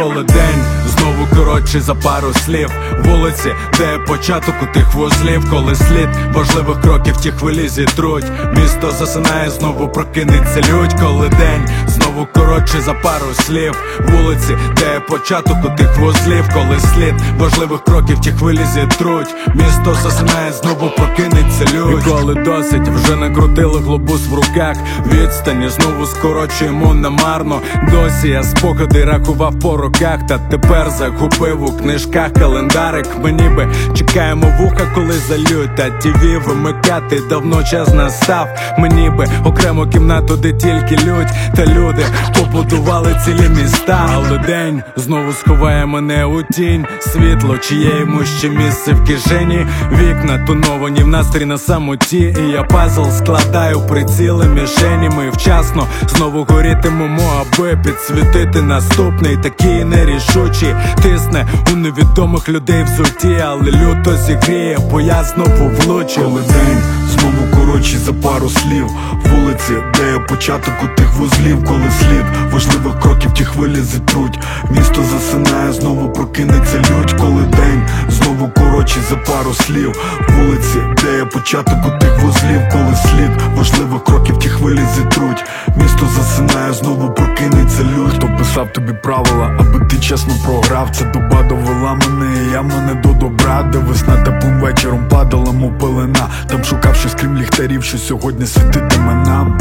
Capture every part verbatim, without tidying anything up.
коли день знову коротший за пару слів. Вулиці, де початок у тих вузлів, коли слід важливих кроків ті хвилі зітруть. Місто засинає, знову прокинеться лють, коли день знову коротший за пару слів. Вулиці, де початок у тих вузлів, коли слід важливих кроків ті хвилі зітруть. Місто засинає, знову прокинеться лють. І коли досить, вже накрутили глобус в руках, відстані знову скорочуємо намарно. Досі я спогади рахував по роках, та тепер загубив у книжках календарик. Ми ніби чекаємо вуха, коли залють, та тіві вимикати давно час настав. Ми ніби окрему кімнату, де тільки лють, та люди побудували цілі міста. Але день знову сховає мене у тінь. Світло, чиє йому ще місце в кишені. Вікна тоновані в настрій на самоті, і я пазл складаю приціли мішені. Ми вчасно знову горітимемо, аби підсвітити наступний, такий нерішучий. Тисне у невідомих людей в суті, але люто зігріє, бо я знову влучив. Коли день знову коротший за пару слів. Вулиці, де є початок у тих вузлів, коли слід важливих кроків ті хвилі зітруть. Місто засинає, знову прокинеться лють, коли день знову коротший за пару слів. Вулиці, де є початок у тих вузлів, коли слід важливих кроків ті хвилі зітруть. Місто засинає, знову прокинеться лють. Хто писав тобі правила, аби ти чесно програв? Ця доба довела мене, і я мене до добра. Де весна теплим вечором падала, мов пелена. Там шукав щось крім ліхтарів, що сьогодні світитиме нам.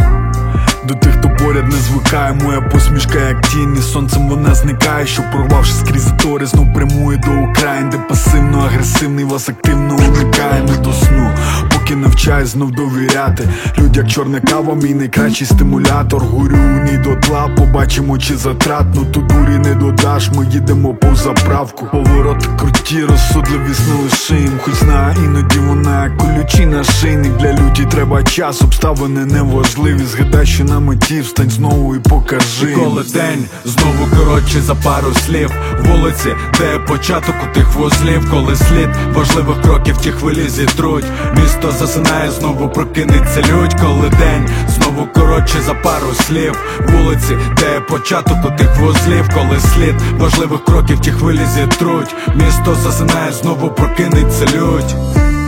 До тих, хто поряд не звикає, моя посмішка як тінь, і сонцем вона зникає, що прорвавши скрізь затори, знов прямує до окраїн, де пасивно-агресивний вас активно уникає. Не до сну, поки навчаюсь знов довіряти. Людь як чорна кава, мій найкращий стимулятор. Горю у ній дотла, побачимо чи затратно. Ту дурі не додаш, ми їдемо по заправку. Повороти круті, розсудливість не лишим. Хоч знаю, іноді вона як колючий нашийник. Для люті треба час, обставини неважливі. Згадай, що на меті, встань знову і покажи. І коли день знову коротший за пару слів. Вулиці, де початок у тих вузлів, коли слід важливих кроків ті хвилі зітруть. Місто засинає, знову прокинеться лють, коли день знову коротший за пару слів. Вулиці, де початок у тих вузлів, коли слід важливих кроків ті хвилі зітруть. Місто засинає, знову прокинеться лють.